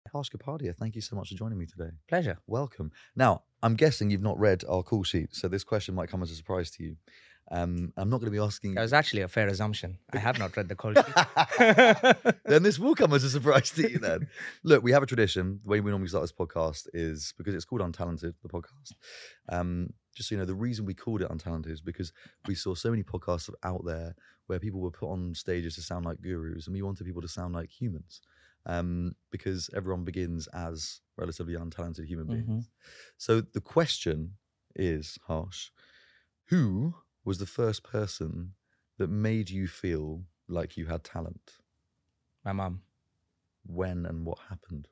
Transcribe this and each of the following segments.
Harsh Kapadia, thank you so much for joining me today. Pleasure. Welcome. Now, I'm guessing you've not read our call sheet, so this question might come as a surprise to you. I'm not going to be asking. That was actually a fair assumption. I have not read the call sheet. Then this will come as a surprise to you then. Look, we have a tradition. The way we normally start this podcast is because it's called Untalented, the podcast. Just so you know, the reason we called it Untalented is because we saw so many podcasts out there where people were put on stages to sound like gurus, and we wanted people to sound like humans. Because everyone begins as relatively untalented human beings. So the question is, Harsh, who was the first person that made you feel like you had talent? My mom. When and what happened?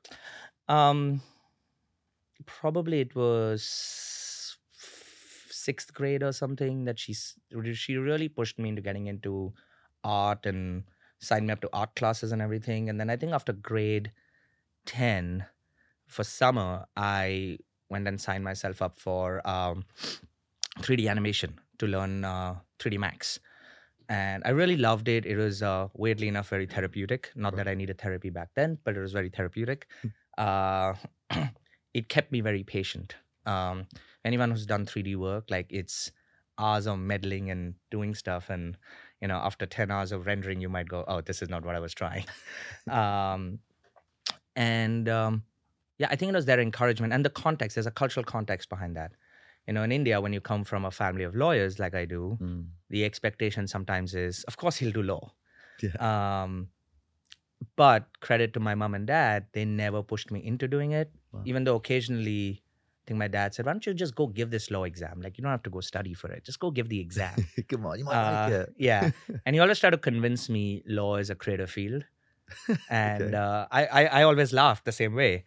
Probably it was sixth grade or something that she really pushed me into getting into art and signed me up to art classes and everything. And then I think after grade 10 for summer, I went and signed myself up for 3D animation to learn 3D Max. And I really loved it. It was weirdly enough very therapeutic. Not that I needed therapy back then, but it was very therapeutic. It kept me very patient. Anyone who's done 3D work, like it's hours of meddling and doing stuff. And, you know, after 10 hours of rendering, you might go, oh, this is not what I was trying. Yeah, I think it was their encouragement and the context. There's a cultural context behind that. You know, in India, when you come from a family of lawyers like I do, the expectation sometimes is, of course, he'll do law. Yeah. But credit to my mom and dad, they never pushed me into doing it. Wow. Even though occasionally, I think my dad said, why don't you just go give this law exam? Like, you don't have to go study for it. Just go give the exam. Come on, you might like it. Yeah. And he always tried to convince me law is a creative field. And I always laughed the same way.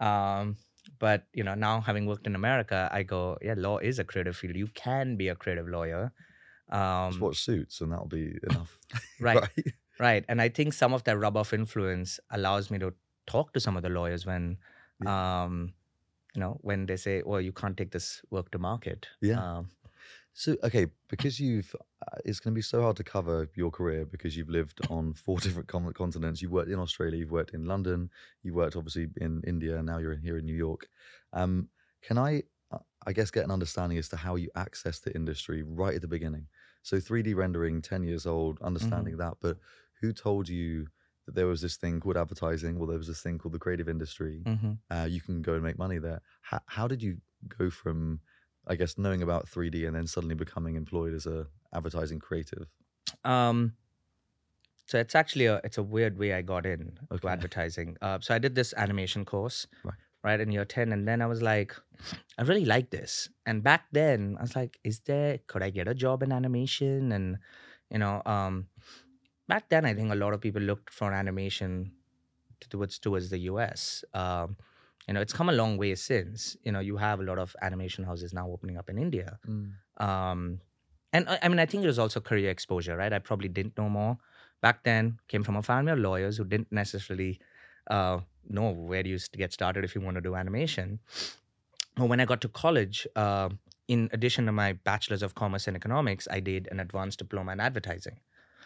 But, you know, now having worked in America, I go, yeah, law is a creative field. You can be a creative lawyer. Just watch Suits and that'll be enough. Right. And I think some of that rub-off influence allows me to talk to some of the lawyers when, you know, when they say, well, you can't take this work to market. Yeah. So, okay, because it's going to be so hard to cover your career because you've lived on 4 different continents. You've worked in Australia, you've worked in London, you worked obviously in India, and now you're here in New York. Can I guess, get an understanding as to how you accessed the industry right at the beginning? So 3D rendering, 10 years old, understanding that, but who told you that there was this thing called advertising, or there was this thing called the creative industry? You can go and make money there. How did you go from, I guess, knowing about 3D and then suddenly becoming employed as a advertising creative? So it's actually it's a weird way I got in to advertising. So I did this animation course, right in year 10, and then I was like, I really like this. And back then I was like, could I get a job in animation? And you know, back then I think a lot of people looked for animation towards the US. You know, it's come a long way since. You know, you have a lot of animation houses now opening up in India. And I mean, I think it was also career exposure, right? I probably didn't know more. Back then, came from a family of lawyers who didn't necessarily know where you get started if you want to do animation. But when I got to college, in addition to my bachelor's of commerce and economics, I did an advanced diploma in advertising.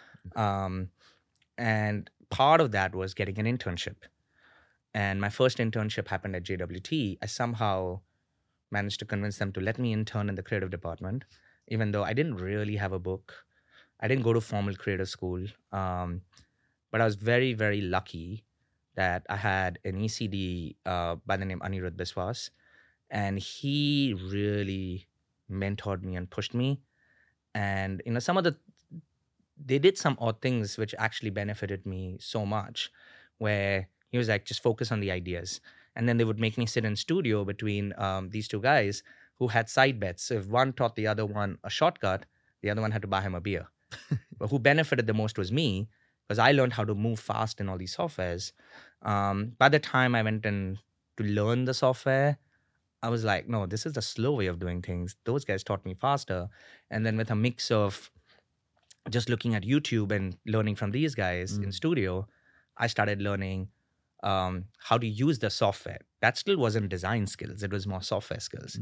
And part of that was getting an internship. And my first internship happened at JWT. I somehow managed to convince them to let me intern in the creative department, even though I didn't really have a book. I didn't go to formal creative school. But I was very, very lucky that I had an ECD by the name Anirudh Biswas. And he really mentored me and pushed me. And, you know, they did some odd things which actually benefited me so much, where he was like, just focus on the ideas. And then they would make me sit in studio between these 2 guys who had side bets. So if one taught the other one a shortcut, the other one had to buy him a beer. But who benefited the most was me, because I learned how to move fast in all these softwares. By the time I went in to learn the software, I was like, no, this is the slow way of doing things. Those guys taught me faster. And then with a mix of just looking at YouTube and learning from these guys in studio, I started learning how to use the software. That still wasn't design skills. It was more software skills.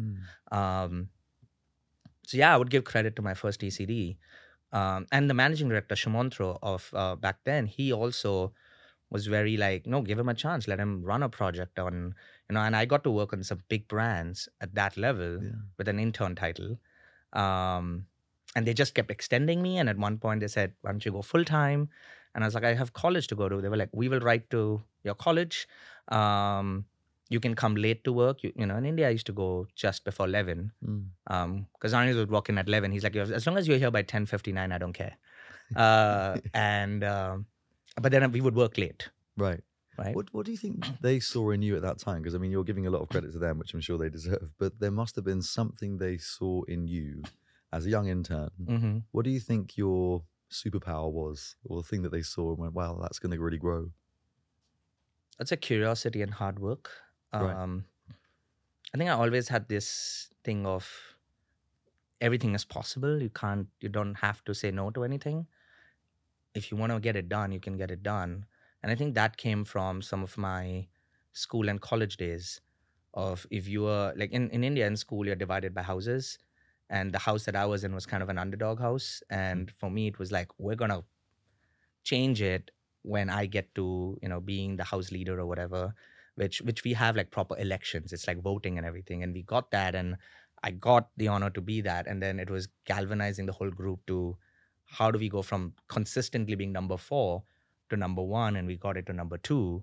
So yeah, I would give credit to my first ECD. And the managing director, Shumantro, of back then, he also was very like, no, give him a chance, let him run a project on, and I got to work on some big brands at that level Yeah. with an intern title. And they just kept extending me. And at one point they said, why don't you go full time? And I was like, I have college to go to. They were like, we will write to your college. You can come late to work. In India, I used to go just before 11. Because Anish would walk in at 11. He's like, as long as you're here by 10:59, I don't care. But then we would work late. Right. Right. What do you think they saw in you at that time? Because I mean, you're giving a lot of credit to them, which I'm sure they deserve. But there must have been something they saw in you as a young intern. Mm-hmm. What do you think your superpower was, or the thing that they saw and went, wow, that's going to really grow? It's a curiosity and hard work. Right. I think I always had this thing of everything is possible. You don't have to say no to anything. If you want to get it done, you can get it done. And I think that came from some of my school and college days of, if you were like in India in school, you're divided by houses. And the house that I was in was kind of an underdog house. And for me, it was like, we're going to change it when I get to, being the house leader or whatever, which we have like proper elections. It's like voting and everything. And we got that. And I got the honor to be that. And then it was galvanizing the whole group to, how do we go from consistently being number 4 to number 1, and we got it to number 2,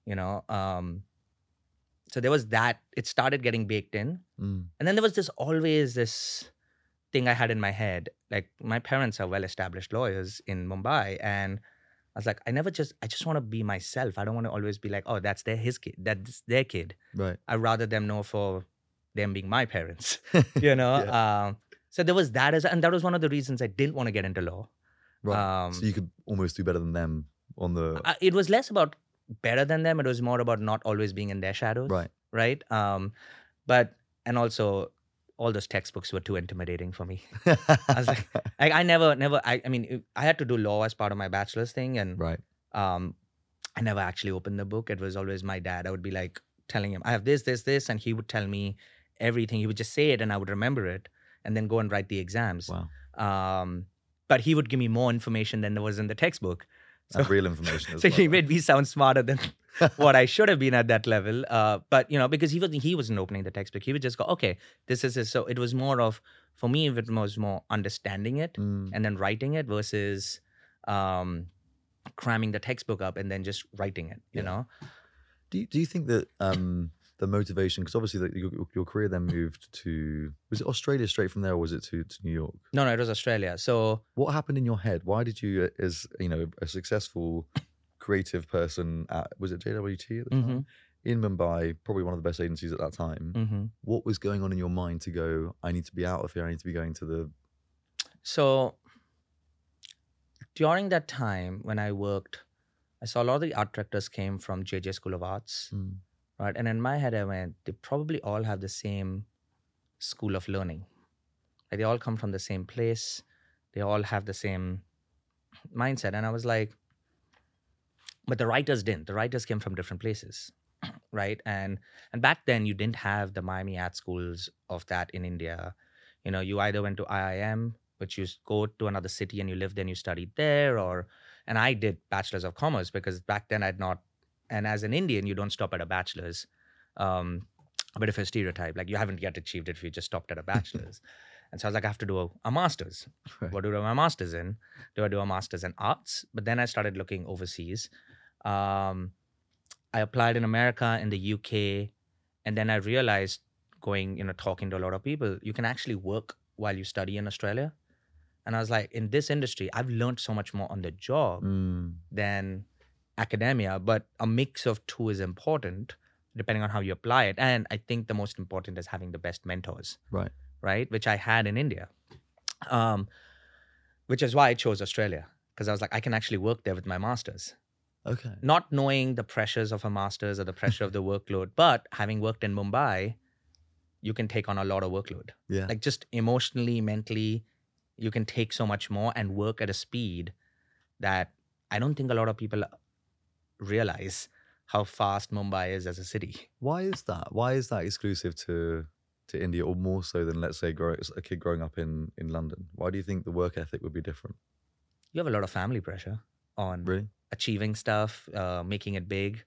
So there was that. It started getting baked in. And then there was always this thing I had in my head. Like, my parents are well-established lawyers in Mumbai, and I was like, I just want to be myself. I don't want to always be like, oh, that's his kid. That's their kid. Right. I'd rather them know for them being my parents, Yeah. So there was that, and that was one of the reasons I didn't want to get into law. Right. So you could almost do better than them on the... It was less about better than them. It was more about not always being in their shadows. Right. Right. And also, all those textbooks were too intimidating for me. I was like, I had to do law as part of my bachelor's thing. And right. I never actually opened the book. It was always my dad. I would be like telling him, I have this, and he would tell me everything. He would just say it and I would remember it and then go and write the exams. Wow. But he would give me more information than there was in the textbook. So, real information as so well. He made me sound smarter than what I should have been at that level. But, because he wasn't opening the textbook. He would just go, okay, this is it. So it was more of, for me, it was more understanding it and then writing it versus cramming the textbook up and then just writing it, you know? Do you think that the motivation, because obviously your career then moved to, was it Australia straight from there, or was it to New York? No, it was Australia. So what happened in your head? Why did you, as a successful creative person at, was it JWT at the time? In Mumbai, probably one of the best agencies at that time. What was going on in your mind to go, I need to be out of here, I need to be going to the... So during that time when I worked, I saw a lot of the art directors came from JJ School of Arts. Right. And in my head, I went, they probably all have the same school of learning. Like, they all come from the same place. They all have the same mindset. And I was like, but the writers didn't. The writers came from different places. Right. And back then, you didn't have the Miami art schools of that in India. You either went to IIM, which you go to another city and you live there and you studied there, and I did Bachelor's of Commerce because back then I'd not. And as an Indian, you don't stop at a bachelor's. A bit of a stereotype, like you haven't yet achieved it if you just stopped at a bachelor's. And so I was like, I have to do a master's. Right. What do I do my master's in? Do I do a master's in arts? But then I started looking overseas. I applied in America, in the UK. And then I realized talking to a lot of people, you can actually work while you study in Australia. And I was like, in this industry, I've learned so much more on the job than academia, but a mix of two is important depending on how you apply it. And I think the most important is having the best mentors. Right? Which I had in India. Which is why I chose Australia, because I was like, I can actually work there with my master's. Okay. Not knowing the pressures of a master's or the pressure of the workload, but having worked in Mumbai, you can take on a lot of workload. Yeah. Like, just emotionally, mentally, you can take so much more and work at a speed that I don't think a lot of people realize how fast Mumbai is as a city. Why is that? Why is that exclusive to India, or more so than, let's say, a kid growing up in London? Why do you think the work ethic would be different? You have a lot of family pressure. on Really? achieving stuff, making it big.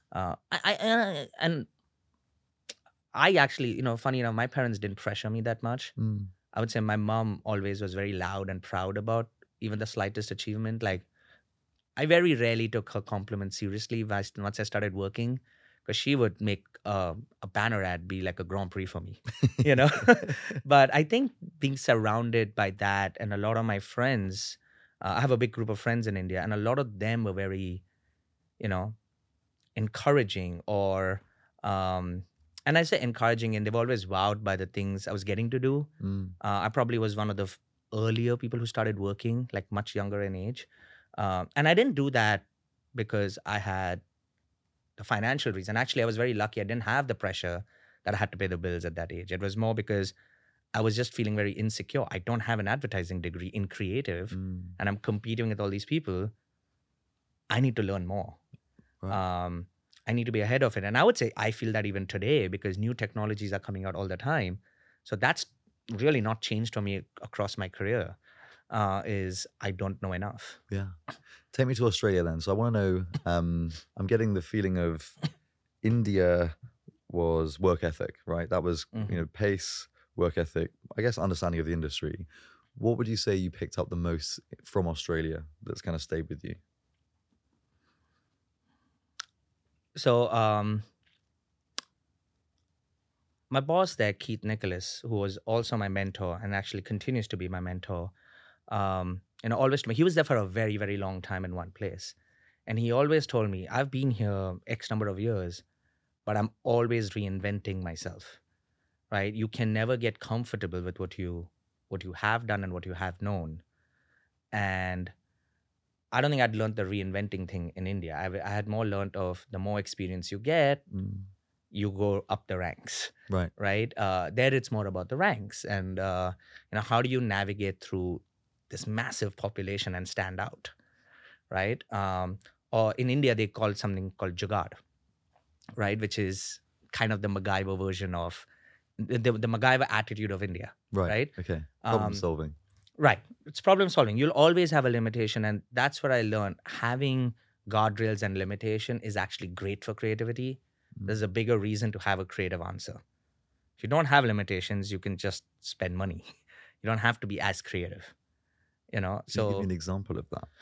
And I actually, funny enough, my parents didn't pressure me that much. Mm. I would say my mom always was very loud and proud about even the slightest achievement. Like, I very rarely took her compliments seriously once I started working, because she would make a banner ad be like a Grand Prix for me, you know? But I think being surrounded by that, and a lot of my friends, I have a big group of friends in India, and a lot of them were very, you know, encouraging and I say encouraging, and they've always wowed by the things I was getting to do. Mm. I probably was one of the earlier people who started working, like much younger in age. And I didn't do that because I had the financial reason. Actually, I was very lucky. I didn't have the pressure that I had to pay the bills at that age. It was more because I was just feeling very insecure. I don't have an advertising degree in creative, and I'm competing with all these people. I need to learn more. Right. I need to be ahead of it. And I would say I feel that even today, because new technologies are coming out all the time. So that's really not changed for me across my career, is I don't know enough. Yeah. Take me to Australia then. So I want to know, I'm getting the feeling of India was work ethic, right? That was, pace, work ethic, I guess understanding of the industry. What would you say you picked up the most from Australia that's kind of stayed with you? So my boss there, Keith Nicholas, who was also my mentor and actually continues to be my mentor, always told me, he was there for a very, very long time in one place. And he always told me, I've been here X number of years, but I'm always reinventing myself, right? You can never get comfortable with what you have done and what you have known. And I don't think I'd learned the reinventing thing in India. I had more learned of the more experience you get, you go up the ranks. Right. There it's more about the ranks and, how do you navigate through this massive population and stand out, right? Or in India, they call something called Jugaad, right? Which is kind of the MacGyver version of the MacGyver attitude of India, right? Okay. Problem solving. Right. It's problem solving. You'll always have a limitation. And that's what I learned. Having guardrails and limitation is actually great for creativity. There's a bigger reason to have a creative answer. If you don't have limitations, you can just spend money. You don't have to be as creative. So can you give me an example of that?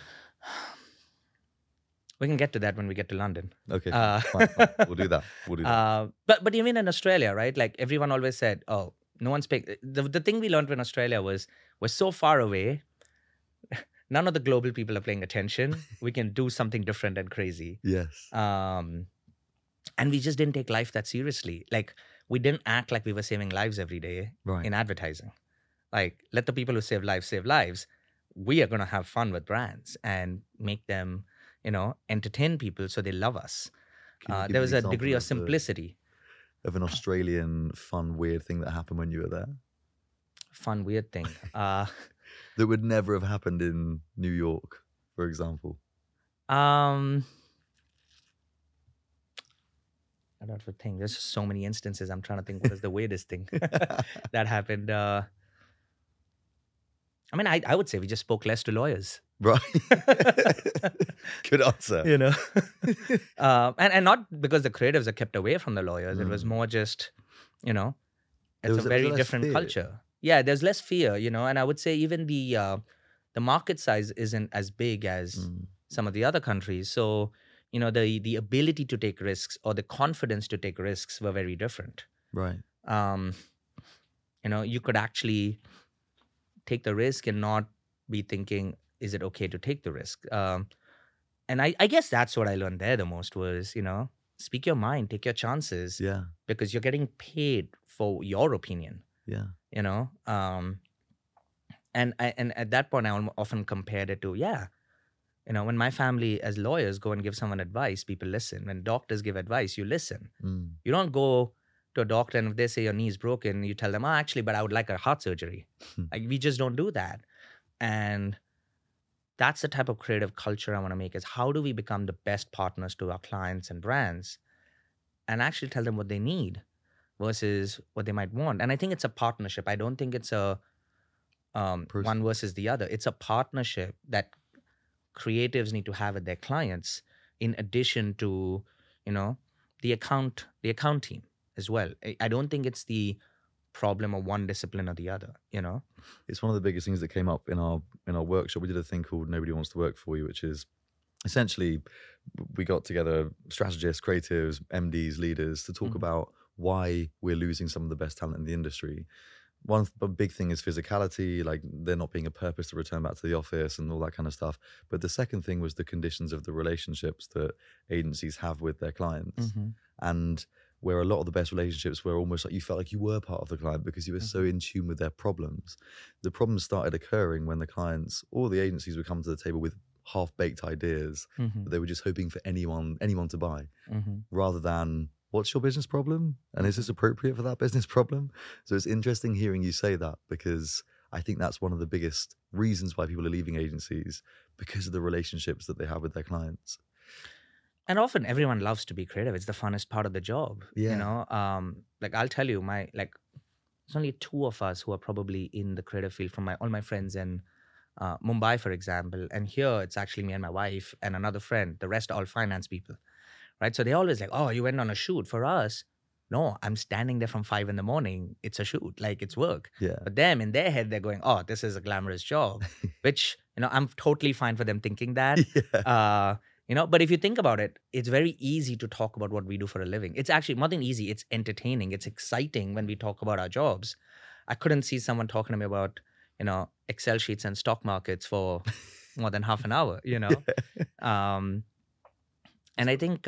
We can get to that when we get to London. Okay, fine. We'll do that. But even in Australia, right? Like everyone always said, oh, no one's paying. The thing we learned in Australia was we're so far away. None of the global people are paying attention. We can do something different and crazy. Yes. And we just didn't take life that seriously. Like we didn't act like we were saving lives every day in advertising. Like let the people who save lives save lives. We are going to have fun with brands and make them, entertain people so they love us. There was a degree of simplicity. Of an Australian fun, weird thing that happened when you were there? Fun, weird thing. That would never have happened in New York, for example. I don't have to think. There's so many instances. I'm trying to think what is the weirdest thing that happened. I would say we just spoke less to lawyers. Right. Good answer. And not because the creatives are kept away from the lawyers. It was more just, it's a very different culture. Yeah, there's less fear, and I would say even the market size isn't as big as some of the other countries. So, the ability to take risks or the confidence to take risks were very different. Right. You could actually take the risk and not be thinking, is it okay to take the risk? And I guess that's what I learned there the most was, speak your mind, take your chances. Yeah. Because you're getting paid for your opinion. Yeah. And at that point, I often compared it to, when my family as lawyers go and give someone advice, people listen. When doctors give advice, you listen. You don't go to a doctor and if they say your knee is broken, you tell them, actually, but I would like a heart surgery. Like we just don't do that. And that's the type of creative culture I want to make is how do we become the best partners to our clients and brands and actually tell them what they need versus what they might want. And I think it's a partnership. I don't think it's a one versus the other. It's a partnership that creatives need to have with their clients, in addition to, you know, the account team as well. I don't think it's the problem of one discipline or the other, you know. It's one of the biggest things that came up in our workshop. We did a thing called Nobody Wants to Work For You, which is essentially we got together strategists, creatives, MDs, leaders to talk about why we're losing some of the best talent in the industry. One big thing is physicality, like there not being a purpose to return back to the office and all that kind of stuff. But the second thing was the conditions of the relationships that agencies have with their clients. And where a lot of the best relationships were almost like you felt like you were part of the client because you were so in tune with their problems. The problems started occurring when the clients or the agencies would come to the table with half-baked ideas that they were just hoping for anyone to buy, rather than what's your business problem and is this appropriate for that business problem? So it's interesting hearing you say that, because I think that's one of the biggest reasons why people are leaving agencies, because of the relationships that they have with their clients. And often everyone loves to be creative. It's the funnest part of the job. Yeah. You know, like I'll tell you, there's only 2 of us who are probably in the creative field from all my friends in Mumbai, for example. And here it's actually me and my wife and another friend. The rest are all finance people, right? So they're always like, oh, you went on a shoot. For us, no, I'm standing there from 5 a.m. It's a shoot, like it's work. Yeah. But them, in their head, they're going, oh, this is a glamorous job, which, you know, I'm totally fine for them thinking that. Yeah. You know, but if you think about it, it's very easy to talk about what we do for a living. It's actually more than easy. It's entertaining. It's exciting when we talk about our jobs. I couldn't see someone talking to me about, you know, Excel sheets and stock markets for more than half an hour, you know? And I think,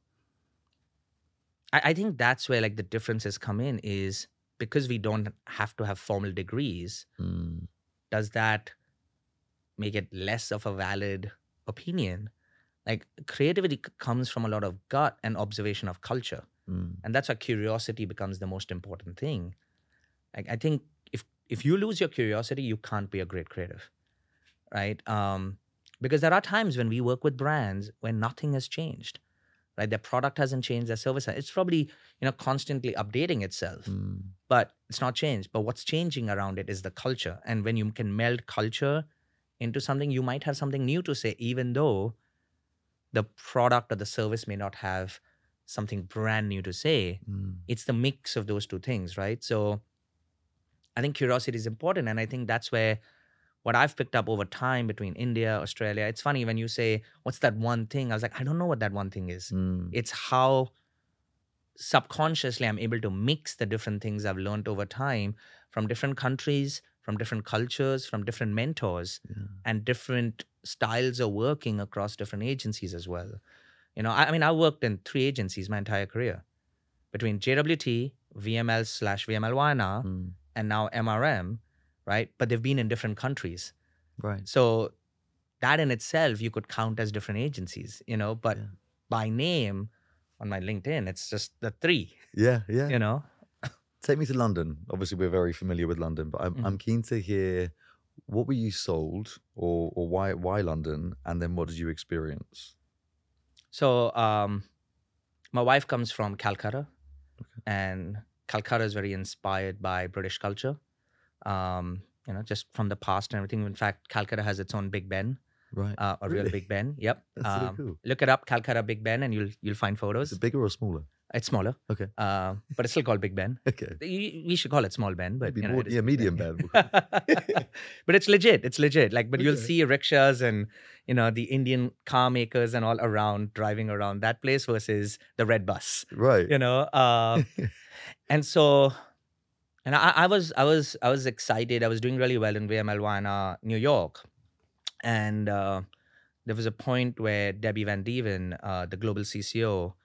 I think that's where like the differences come in, is because we don't have to have formal degrees. Does that make it less of a valid opinion? Like creativity comes from a lot of gut and observation of culture. And that's why curiosity becomes the most important thing. Like I think if you lose your curiosity, you can't be a great creative, right? Because there are times when we work with brands where nothing has changed, right? Their product hasn't changed, their service, it's probably, you know, constantly updating itself, but it's not changed. But what's changing around it is the culture. And when you can meld culture into something, you might have something new to say, even though the product or the service may not have something brand new to say. It's the mix of those two things, right? So I think curiosity is important. And I think that's where what I've picked up over time between India, Australia, it's funny when you say, what's that one thing? I was like, I don't know what that one thing is. It's how subconsciously I'm able to mix the different things I've learned over time from different countries, from different cultures, from different mentors, and different styles of working across different agencies as well. You know, I mean, I worked in 3 agencies my entire career, between JWT, VML/VML and now MRM, right? But they've been in different countries. Right. So that in itself, you could count as different agencies, you know, but by name on my LinkedIn, it's just the 3. Yeah, yeah. You know? Take me to London. Obviously, we're very familiar with London, but I'm keen to hear, what were you sold, or why London, and then what did you experience? So my wife comes from Calcutta, and Calcutta is very inspired by British culture, you know, just from the past and everything. In fact, Calcutta has its own Big Ben. Right. A real Big Ben. Yep. That's really cool. Look it up, Calcutta Big Ben, and you'll find photos. Is it bigger or smaller? It's smaller. Okay. But it's still called Big Ben. Okay. We should call it Small Ben, but Maybe you know, more, medium Ben. But it's legit. It's legit. Like, but you'll Okay. see rickshaws and, you know, the Indian car makers and all around, driving around that place versus the red bus. Right. You know. And so, and I was excited. I was doing really well in VML New York, and there was a point where Debbie Van Dieven, the global CCO,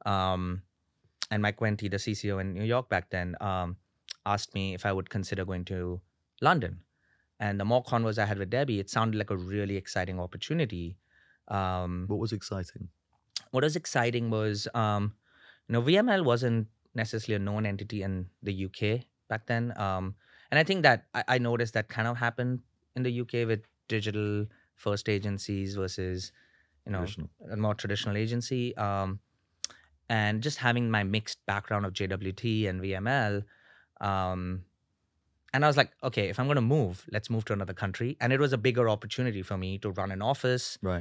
and Mike Wente, the CCO in New York back then, asked me if I would consider going to London. And the more convos I had with Debbie, it sounded like a really exciting opportunity. What was exciting? What was exciting was, you know, VML wasn't necessarily a known entity in the UK back then. And I think that I noticed that kind of happened in the UK with digital first agencies versus, you know, a more traditional agency. And just having my mixed background of JWT and VML, And I was like, okay, if I'm going to move, let's move to another country. And it was a bigger opportunity for me to run an office. Right.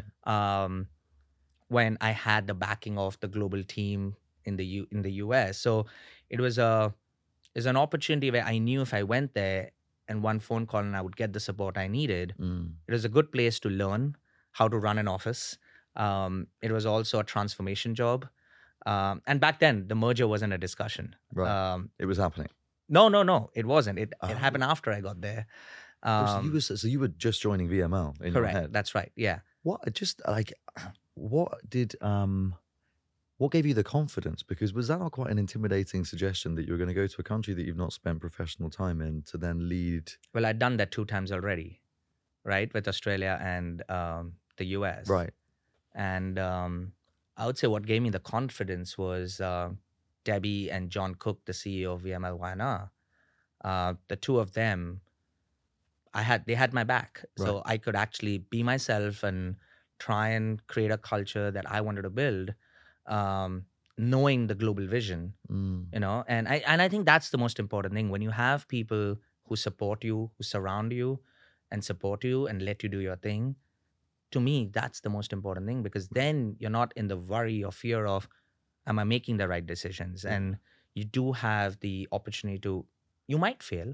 When I had the backing of the global team in the US. So it was an opportunity where I knew if I went there and one phone call and I would get the support I needed, it was a good place to learn how to run an office. It was also a transformation job. And back then, the merger wasn't a discussion. Right. It was happening. No, it wasn't. It happened after I got there. So you were just joining VML in your head. Correct. That's right. Yeah. What just like what gave you the confidence? Because was that not quite an intimidating suggestion that you were going to go to a country that you've not spent professional time in to then lead? Well, I'd done that 2 times already, right, with Australia and the US. Right. And I would say what gave me the confidence was Debbie and John Cook, the CEO of VML Y&R. The two of them, they had my back. Right. So I could actually be myself and try and create a culture that I wanted to build, knowing the global vision, you know. And I think that's the most important thing. When you have people who support you, who surround you and support you and let you do your thing, to me, that's the most important thing, because then you're not in the worry or fear of, am I making the right decisions? And you do have the opportunity to, you might fail,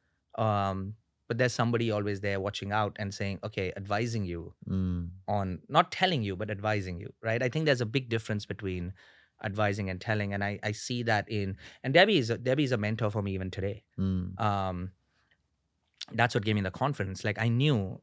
but there's somebody always there watching out and saying, okay, advising you on, not telling you, but advising you, right? I think there's a big difference between advising and telling. And I see that and Debbie's a mentor for me even today. That's what gave me the confidence. Like, I knew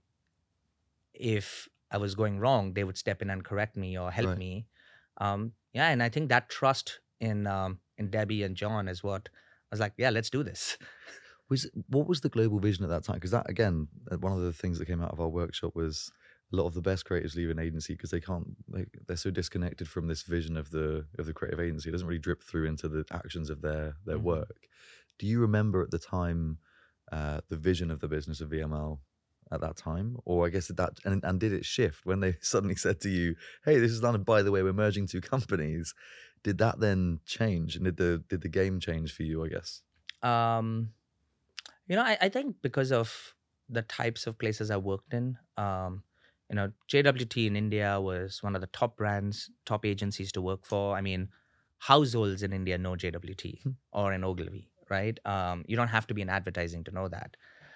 if I was going wrong, they would step in and correct me or help me. And I think that trust in Debbie and John is what I was like, yeah, let's do this. What was the global vision at that time? Because that, again, one of the things that came out of our workshop was a lot of the best creatives leave an agency because they're so disconnected from this vision of the creative agency. It doesn't really drip through into the actions of their work. Do you remember at the time the vision of the business of VML at that time? Or I guess and did it shift when they suddenly said to you, hey, this is done, by the way, we're merging 2 companies? Did that then change? And did the game change for you, I guess? I think because of the types of places I worked in, JWT in India was one of the top brands, top agencies to work for. I mean, households in India know JWT or in Ogilvy, right? You don't have to be in advertising to know that.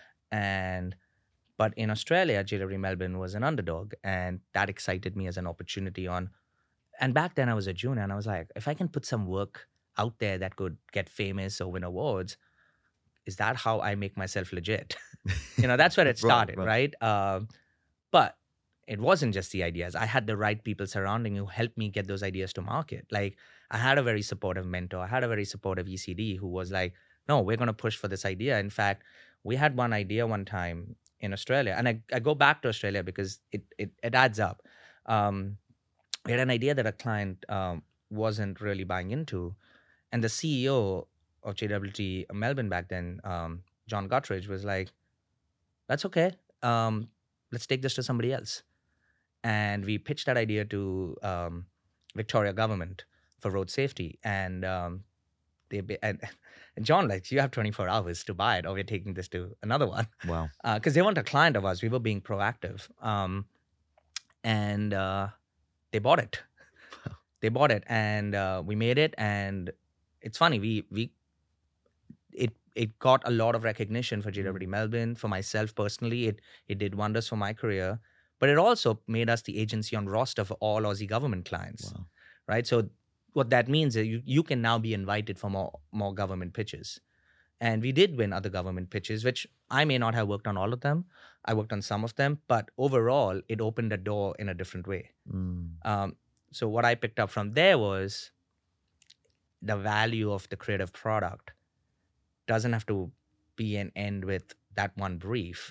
But in Australia, JW Melbourne was an underdog, and that excited me as an opportunity and back then I was a junior, and I was like, if I can put some work out there that could get famous or win awards, is that how I make myself legit? That's where it started, right? But it wasn't just the ideas. I had the right people surrounding me who helped me get those ideas to market. Like, I had a very supportive mentor. I had a very supportive ECD who was like, no, we're going to push for this idea. In fact, we had one idea one time in Australia, and I go back to Australia because it adds up. We had an idea that a client wasn't really buying into, and the CEO of JWT Melbourne back then, John Guttridge, was like, that's okay. Let's take this to somebody else. And we pitched that idea to Victoria government for road safety. And and John, like, you have 24 hours to buy it, or we're taking this to another one. Wow. Because they weren't a client of ours. We were being proactive. And they bought it. They bought it, and we made it. And it's funny, it got a lot of recognition for JWT Melbourne. For myself personally, it did wonders for my career. But it also made us the agency on roster for all Aussie government clients. Wow. Right? So what that means is you can now be invited for more government pitches. And we did win other government pitches, which I may not have worked on all of them. I worked on some of them, but overall, it opened the door in a different way. So what I picked up from there was the value of the creative product doesn't have to be an end with that one brief,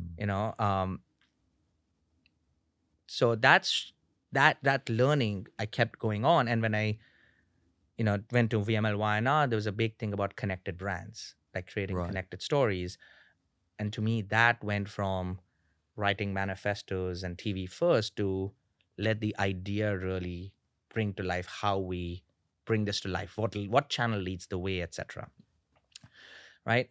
So that's that learning I kept going on. And when I, went to VML Y&R, there was a big thing about connected brands, like creating connected stories. And to me, that went from writing manifestos and TV first to let the idea really bring to life how we bring this to life, what channel leads the way, etc. right?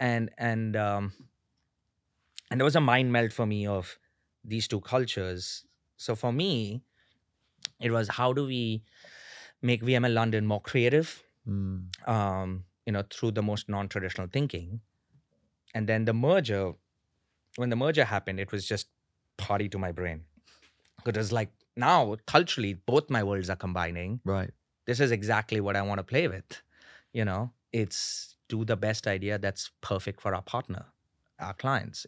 And there was a mind melt for me of these two cultures. So for me, it was, how do we make VML London more creative, through the most non-traditional thinking. And then when the merger happened, it was just party to my brain. It was like, now culturally, both my worlds are combining. Right. This is exactly what I want to play with. It's do the best idea that's perfect for our partner, our clients,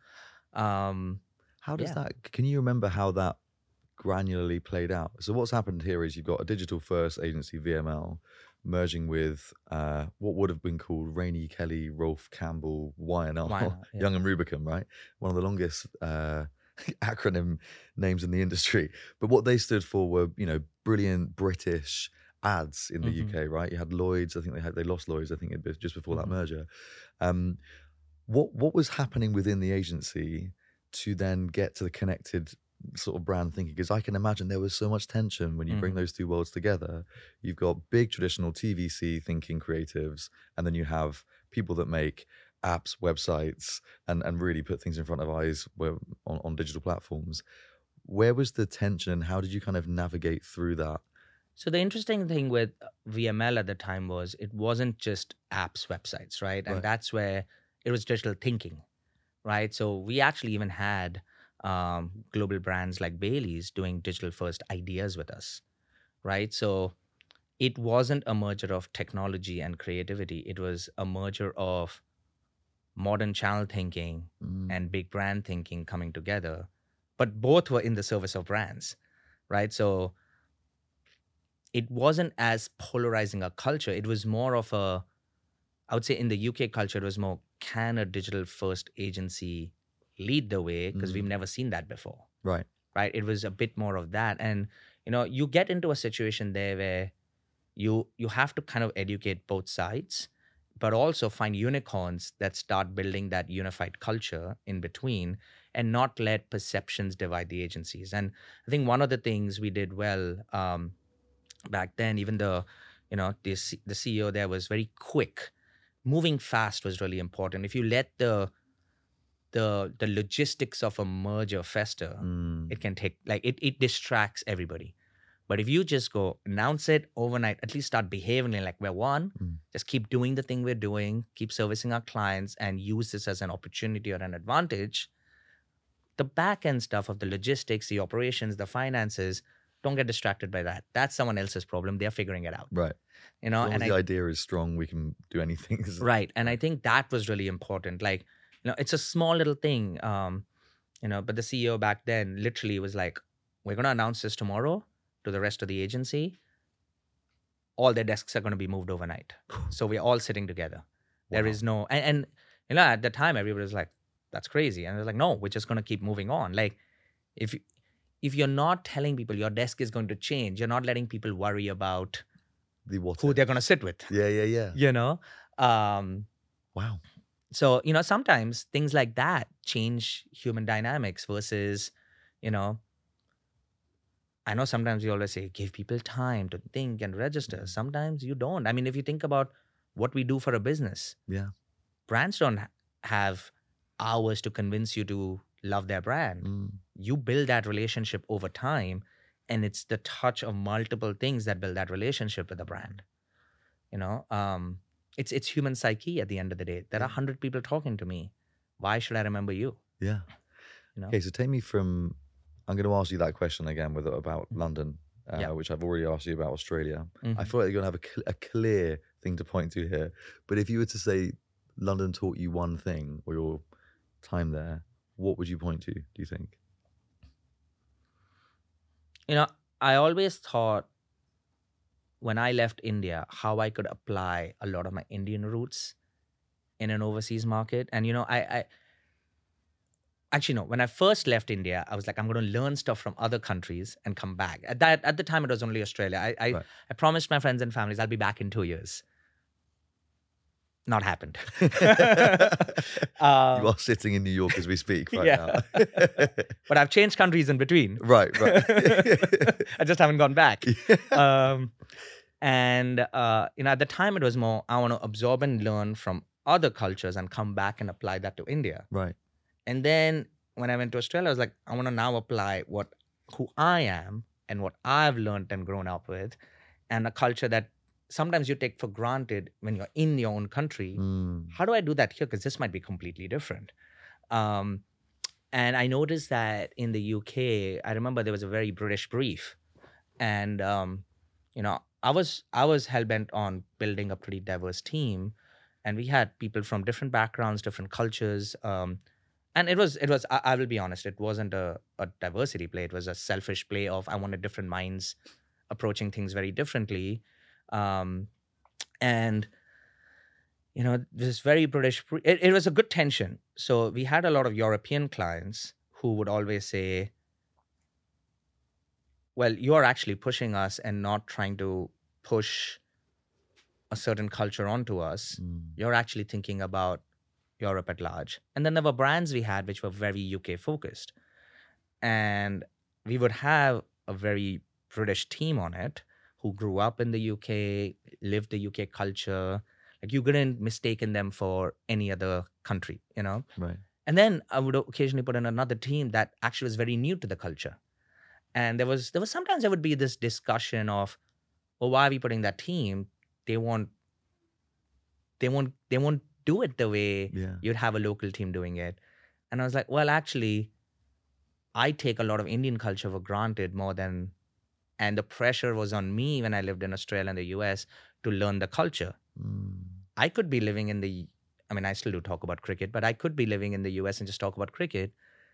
How does that, can you remember how that granularly played out? So what's happened here is you've got a digital first agency, VML, merging with what would have been called Rainey Kelly, Rolf Campbell, Y&R, Young and Rubicam, right? One of the longest acronym names in the industry. But what they stood for were, brilliant British ads in the UK, right? You had Lloyd's. I think they lost Lloyd's, I think, just before that merger. What was happening within the agency to then get to the connected sort of brand thinking? Because I can imagine there was so much tension when you bring those two worlds together. You've got big traditional TVC thinking creatives, and then you have people that make apps, websites, and really put things in front of eyes on digital platforms. Where was the tension, and how did you kind of navigate through that? So the interesting thing with VML at the time was it wasn't just apps, websites, right? And that's where it was digital thinking, right? So we actually even had global brands like Bailey's doing digital first ideas with us, right? So it wasn't a merger of technology and creativity. It was a merger of modern channel thinking and big brand thinking coming together, but both were in the service of brands, right? So it wasn't as polarizing a culture. It was more of I would say in the UK culture, it was more, can a digital first agency lead the way? Because we've never seen that before. Right. It was a bit more of that. And, you get into a situation there where you have to kind of educate both sides, but also find unicorns that start building that unified culture in between and not let perceptions divide the agencies. And I think one of the things we did well back then, even the CEO there was very quick. Moving fast was really important. If you let the logistics of a merger fester, it can take, it distracts everybody. But if you just go announce it overnight, at least start behaving like we're one, just keep doing the thing we're doing, keep servicing our clients, and use this as an opportunity or an advantage. The back end stuff of the logistics, the operations, the finances, don't get distracted by that. That's someone else's problem. They're figuring it out. Right. As long as the idea is strong, we can do anything. Right. And I think that was really important. It's a small little thing, but the CEO back then literally was like, we're going to announce this tomorrow to the rest of the agency. All their desks are going to be moved overnight. So we're all sitting together. Wow. There is no, and at the time, everybody was like, that's crazy. And they're like, no, we're just going to keep moving on. If you're not telling people your desk is going to change, you're not letting people worry about who they're going to sit with. Yeah. Wow. So, sometimes things like that change human dynamics versus, I know sometimes we always say, give people time to think and register. Sometimes you don't. I mean, if you think about what we do for a business, brands don't have hours to convince you to love their brand. You build that relationship over time, and it's the touch of multiple things that build that relationship with the brand. It's human psyche at the end of the day. There are 100 people talking to me. Why should I remember you? Yeah. Okay, so take me from, I'm going to ask you that question again about London, which I've already asked you about Australia. I feel like you're going to have a clear thing to point to here. But if you were to say London taught you one thing or your time there, what would you point to, do you think? I always thought when I left India, how I could apply a lot of my Indian roots in an overseas market. And, when I first left India, I was like, I'm going to learn stuff from other countries and come back. At the time, it was only Australia. I promised my friends and families I'll be back in 2 years. Not happened. You are sitting in New York as we speak right now. But I've changed countries in between. Right. I just haven't gone back. At the time it was more, I want to absorb and learn from other cultures and come back and apply that to India. Right. And then when I went to Australia, I was like, I want to now apply who I am and what I've learned and grown up with, and a culture that sometimes you take for granted when you're in your own country. How do I do that here? Because this might be completely different. And I noticed that in the UK, I remember there was a very British brief, and I was hell bent on building a pretty diverse team, and we had people from different backgrounds, different cultures. And it was. I will be honest. It wasn't a diversity play. It was a selfish play of I wanted different minds approaching things very differently, and this very British. It was a good tension. So we had a lot of European clients who would always say, "Well, you're actually pushing us and not trying to push a certain culture onto us. You're actually thinking about Europe at large." And then there were brands we had which were very UK focused, and we would have a very British team on it who grew up in the UK, lived the UK culture. Like, you couldn't mistaken them for any other country, Right. And then I would occasionally put in another team that actually was very new to the culture, and there was sometimes there would be this discussion of, well, why are we putting that team? They won't do it the way you'd have a local team doing it. And I was like, well, actually, I take a lot of Indian culture for granted more than, and the pressure was on me when I lived in Australia and the US to learn the culture. I could be living I still do talk about cricket, but I could be living in the US and just talk about cricket.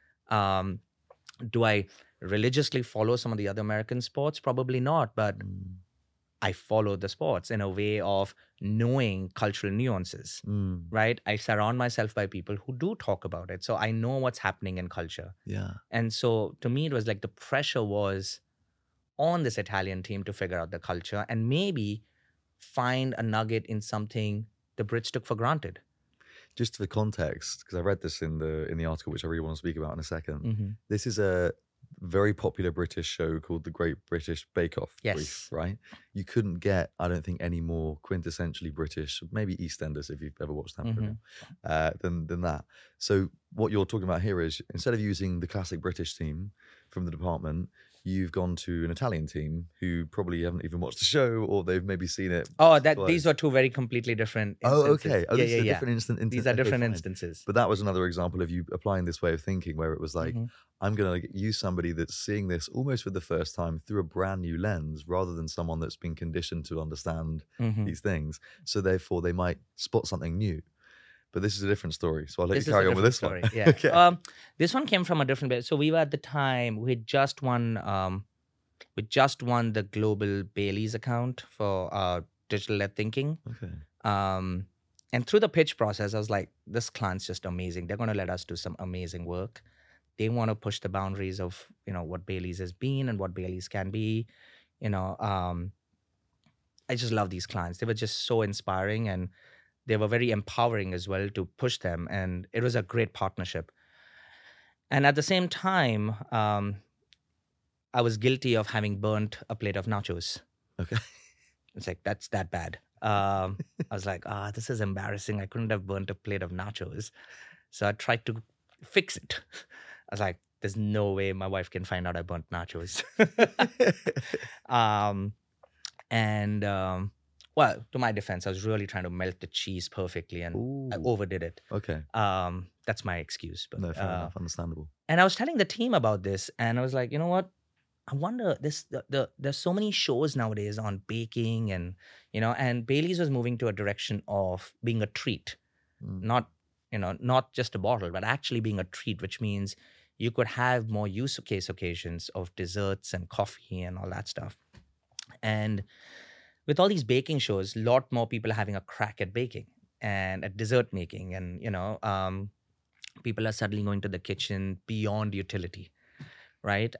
Do I religiously follow some of the other American sports? Probably not, but I follow the sports in a way of knowing cultural nuances, right? I surround myself by people who do talk about it. So I know what's happening in culture. Yeah. And so to me, it was like the pressure was on this Italian team to figure out the culture and maybe find a nugget in something the Brits took for granted. Just for context, because I read this in the article, which I really want to speak about in a second. This is a very popular British show called The Great British Bake Off. Yes. Brief, right? You couldn't get, I don't think, any more quintessentially British, maybe EastEnders if you've ever watched that program, than that. So what you're talking about here is, instead of using the classic British team from the department, you've gone to an Italian team who probably haven't even watched the show, or they've maybe seen it. These are two very completely different instances. Oh, okay. Oh, these are different instances. These are different instances. But that was another example of you applying this way of thinking, where it was like, I'm going to use somebody that's seeing this almost for the first time through a brand new lens, rather than someone that's been conditioned to understand these things. So therefore, they might spot something new. But this is a different story. So I'll let you carry on with this one. Yeah. Okay. This one came from a different bit. So we were at the time, we had just won the global Bailey's account for digital-led thinking. Okay. And through the pitch process, I was like, this client's just amazing. They're going to let us do some amazing work. They want to push the boundaries of, what Bailey's has been and what Bailey's can be. I just love these clients. They were just so inspiring, and they were very empowering as well to push them. And it was a great partnership. And at the same time, I was guilty of having burnt a plate of nachos. Okay. It's like, that's that bad. I was like, this is embarrassing. I couldn't have burnt a plate of nachos. So I tried to fix it. I was like, there's no way my wife can find out I burnt nachos. Well, to my defense, I was really trying to melt the cheese perfectly, and I overdid it. Okay. That's my excuse. But, no, fair enough. Understandable. And I was telling the team about this, and I was like, you know what? I wonder, there's so many shows nowadays on baking, and Bailey's was moving to a direction of being a treat, not just a bottle, but actually being a treat, which means you could have more use case occasions of desserts and coffee and all that stuff. And with all these baking shows, a lot more people are having a crack at baking and at dessert making, and people are suddenly going to the kitchen beyond utility, right?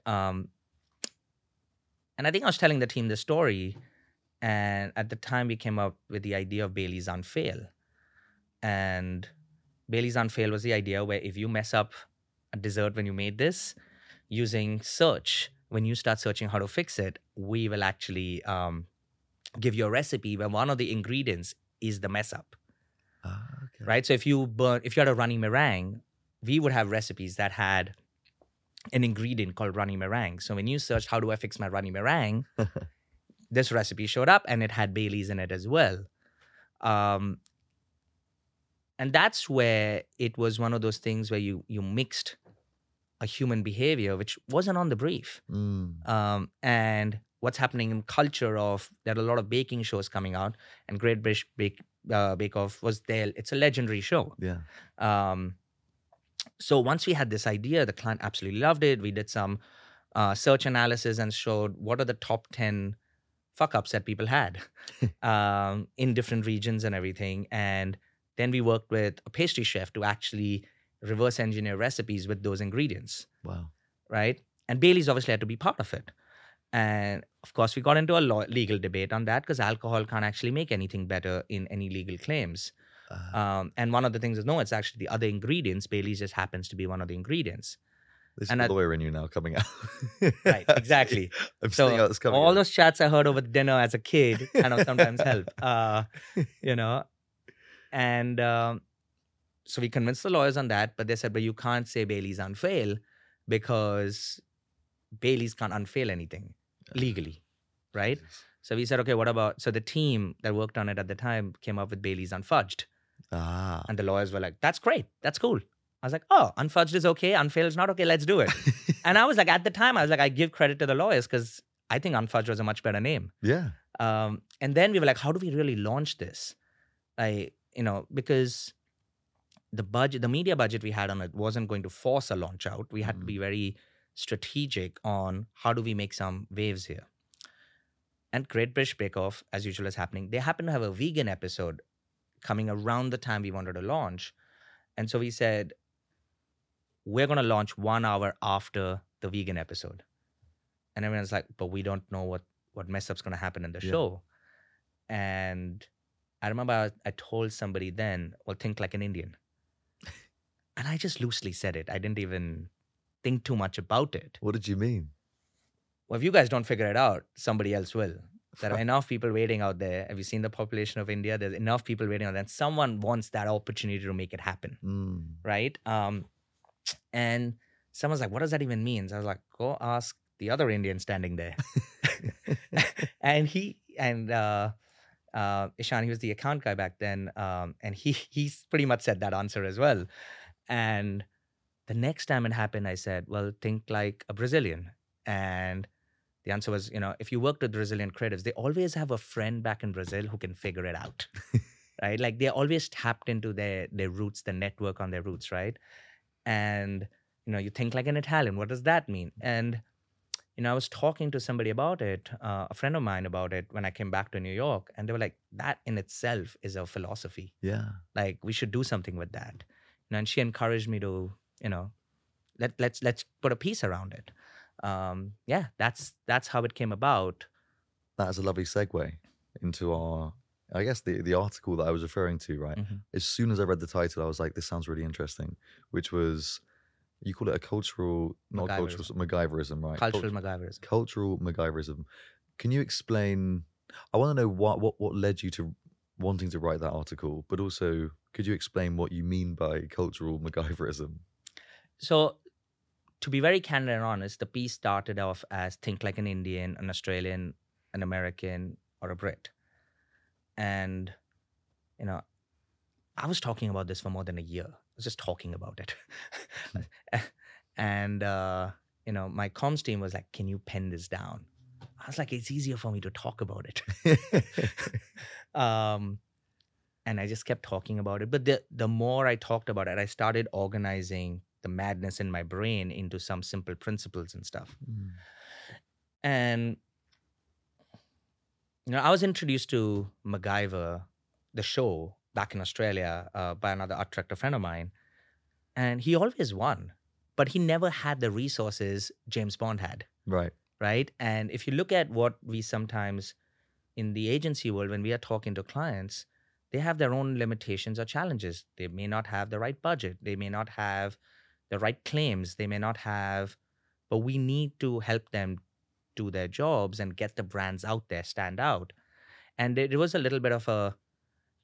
And I think I was telling the team the story, and at the time we came up with the idea of Bailey's Unfail. And Bailey's Unfail was the idea where if you mess up a dessert when you made this, using search, when you start searching how to fix it, we will actually give you a recipe where one of the ingredients is the mess up. right? So if you had a runny meringue, we would have recipes that had an ingredient called runny meringue. So when you searched, how do I fix my runny meringue? This recipe showed up and it had Bailey's in it as well. And that's where it was one of those things where you mixed a human behavior, which wasn't on the brief. And what's happening in culture of, there are a lot of baking shows coming out, and Great British Bake Off was there. It's a legendary show. Yeah. So once we had this idea, the client absolutely loved it. We did some search analysis and showed what are the top 10 fuck-ups that people had in different regions and everything. And then we worked with a pastry chef to actually reverse engineer recipes with those ingredients. Wow. Right? And Bailey's obviously had to be part of it. And of course, we got into a legal debate on that because alcohol can't actually make anything better in any legal claims. And one of the things is, no, it's actually the other ingredients. Bailey's just happens to be one of the ingredients. This is the lawyer in you now coming out. Right, exactly. I'm seeing how it's coming all out. those chats I heard over dinner as a kid kind of sometimes help, And so we convinced the lawyers on that, but they said, but you can't say Bailey's unfail because Bailey's can't unfail anything legally, right? So we said, okay, what about, so the team that worked on it at the time came up with Bailey's Unfudged. And the lawyers were like, that's great, that's cool. I was like, oh, unfudged is okay, unfailed is not okay, let's do it. And I was like, at the time, I was like, I give credit to the lawyers because I think unfudged was a much better name. Yeah. And then we were like, how do we really launch this? Because the media budget we had on it wasn't going to force a launch out. We had to be very strategic on how do we make some waves here. And Great British Bake Off, as usual, is happening. They happen to have a vegan episode coming around the time we wanted to launch. And so we said, we're going to launch 1 hour after the vegan episode. And everyone's like, but we don't know what mess up's going to happen in the show. And I remember I told somebody then, well, think like an Indian. And I just loosely said it. I didn't even think too much about it. What did you mean? Well, if you guys don't figure it out, somebody else will. There are enough people waiting out there. Have you seen the population of India? There's enough people waiting out there. And someone wants that opportunity to make it happen, right? And someone's like, what does that even mean? So I was like, go ask the other Indian standing there. And Ishan, he was the account guy back then. And he's pretty much said that answer as well. And the next time it happened, I said, well, think like a Brazilian. And the answer was, if you work with Brazilian creatives, they always have a friend back in Brazil who can figure it out, right? Like they're always tapped into their roots, the network on their roots, right? And, you think like an Italian. What does that mean? And, I was talking to somebody about it, a friend of mine about it when I came back to New York. And they were like, that in itself is a philosophy. Yeah. Like we should do something with that. And she encouraged me to, let's put a piece around it. That's how it came about. That is a lovely segue into I guess the article that I was referring to, right? Mm-hmm. As soon as I read the title, I was like, this sounds really interesting, which was, you call it a cultural, not cultural, MacGyverism, right? Cultural MacGyverism. Cultural MacGyverism. Can you explain, I want to know what led you to wanting to write that article, but also could you explain what you mean by cultural MacGyverism? So, to be very candid and honest, the piece started off as think like an Indian, an Australian, an American, or a Brit. And, I was talking about this for more than a year. I was just talking about it. And, my comms team was like, can you pen this down? I was like, it's easier for me to talk about it. And I just kept talking about it. But the more I talked about it, I started organizing the madness in my brain into some simple principles and stuff. And, I was introduced to MacGyver, the show, back in Australia by another art director friend of mine. And he always won, but he never had the resources James Bond had. Right. Right. And if you look at what we sometimes in the agency world, when we are talking to clients, they have their own limitations or challenges. They may not have the right budget. They may not have the right claims. They may not have, but we need to help them do their jobs and get the brands out there, stand out. And it was a little bit of a,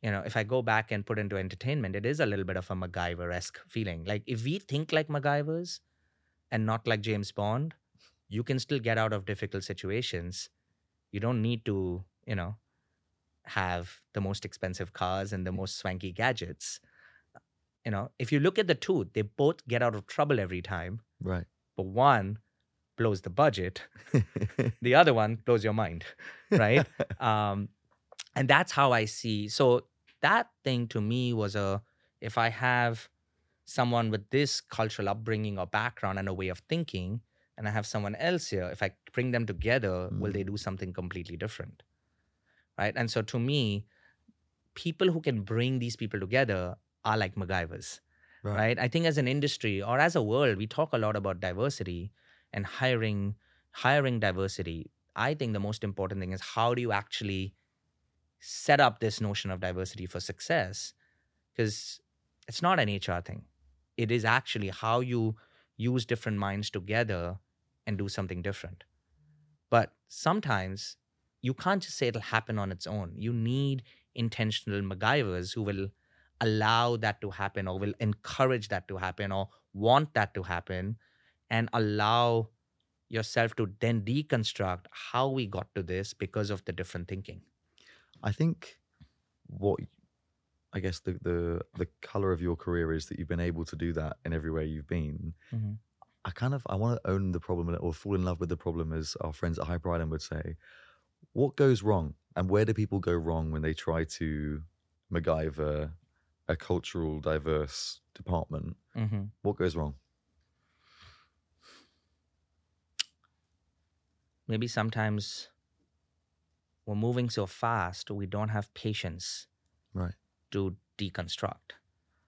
if I go back and put into entertainment, it is a little bit of a MacGyver-esque feeling. Like if we think like MacGyvers and not like James Bond, you can still get out of difficult situations. You don't need to, have the most expensive cars and the most swanky gadgets. If you look at the two, they both get out of trouble every time. Right. But one blows the budget, the other one blows your mind, right? And that's how I see. So that thing to me was if I have someone with this cultural upbringing or background and a way of thinking, and I have someone else here, if I bring them together, will they do something completely different? Right? And so to me, people who can bring these people together are like MacGyvers, right? I think as an industry or as a world, we talk a lot about diversity and hiring diversity. I think the most important thing is how do you actually set up this notion of diversity for success? Because it's not an HR thing. It is actually how you use different minds together and do something different. But sometimes you can't just say it'll happen on its own. You need intentional MacGyvers who will allow that to happen or will encourage that to happen or want that to happen and allow yourself to then deconstruct how we got to this because of the different thinking. I think the color of your career is that you've been able to do that in everywhere you've been. Mm-hmm. I want to own the problem or fall in love with the problem, as our friends at Hyper Island would say. What goes wrong, and where do people go wrong when they try to MacGyver a cultural diverse department? Mm-hmm. What goes wrong? Maybe sometimes we're moving so fast, we don't have patience to deconstruct.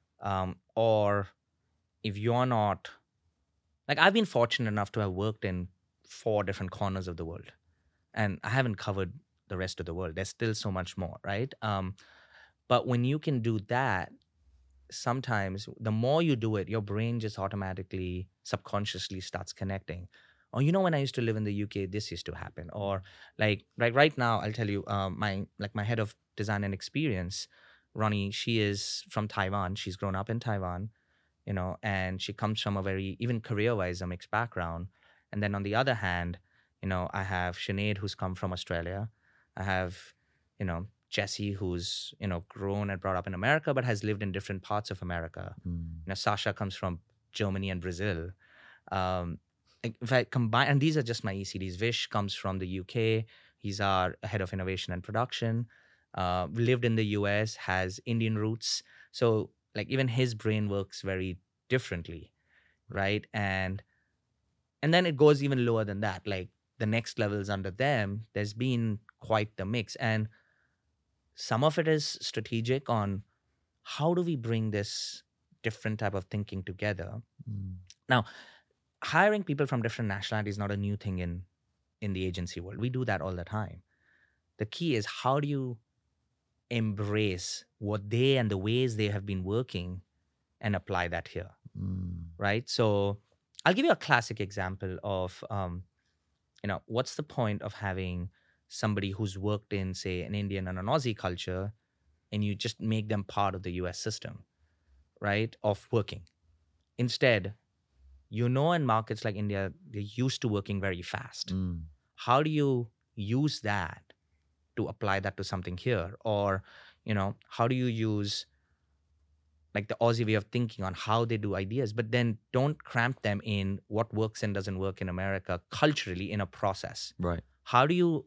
Or if you're not, like I've been fortunate enough to have worked in 4 different corners of the world, and I haven't covered the rest of the world. There's still so much more, right? But when you can do that, sometimes the more you do it, your brain just automatically, subconsciously starts connecting. Or when I used to live in the UK, this used to happen. Or like right now, I'll tell you, my head of design and experience, Ronnie, she is from Taiwan. She's grown up in Taiwan, and she comes from a very, even career-wise, a mixed background. And then on the other hand, I have Sinead, who's come from Australia. I have, Jesse, who's, grown and brought up in America, but has lived in different parts of America. Sasha comes from Germany and Brazil. If I combine, and these are just my ECDs. Vish comes from the UK. He's our head of innovation and production. Lived in the US, has Indian roots. So like even his brain works very differently, right? And then it goes even lower than that. Like the next levels under them, there's been quite the mix. And some of it is strategic on how do we bring this different type of thinking together. Now, hiring people from different nationalities is not a new thing in the agency world. We do that all the time. The key is how do you embrace what they and the ways they have been working and apply that here, right? So I'll give you a classic example of, what's the point of having somebody who's worked in, say, an Indian and an Aussie culture, and you just make them part of the US system, right, of working. Instead, in markets like India, they're used to working very fast. How do you use that to apply that to something here? Or, how do you use like the Aussie way of thinking on how they do ideas, but then don't cramp them in what works and doesn't work in America culturally in a process? Right. How do you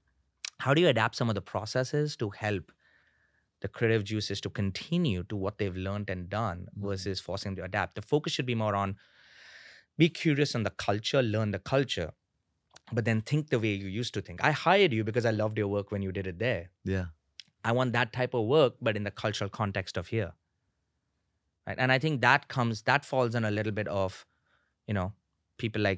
adapt some of the processes to help the creative juices to continue to what they've learned and done versus forcing them to adapt? The focus should be more on be curious on the culture, learn the culture, but then think the way you used to think. I hired you because I loved your work when you did it there. Yeah. I want that type of work, but in the cultural context of here. Right? And I think that falls on a little bit of, people like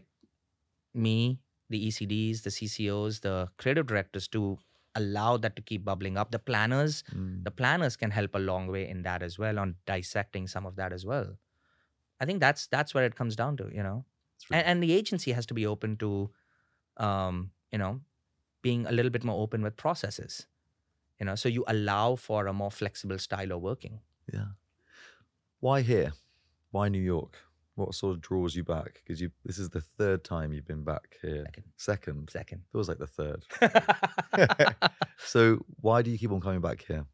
me, the ECDs, the CCOs, the creative directors to allow that to keep bubbling up. The planners can help a long way in that as well, on dissecting some of that as well. I think that's where it comes down to, and the agency has to be open to, being a little bit more open with processes. So you allow for a more flexible style of working. Yeah. Why here? Why New York? What sort of draws you back? Because this is the third time you've been back here. Second. Feels like the third. So why do you keep on coming back here?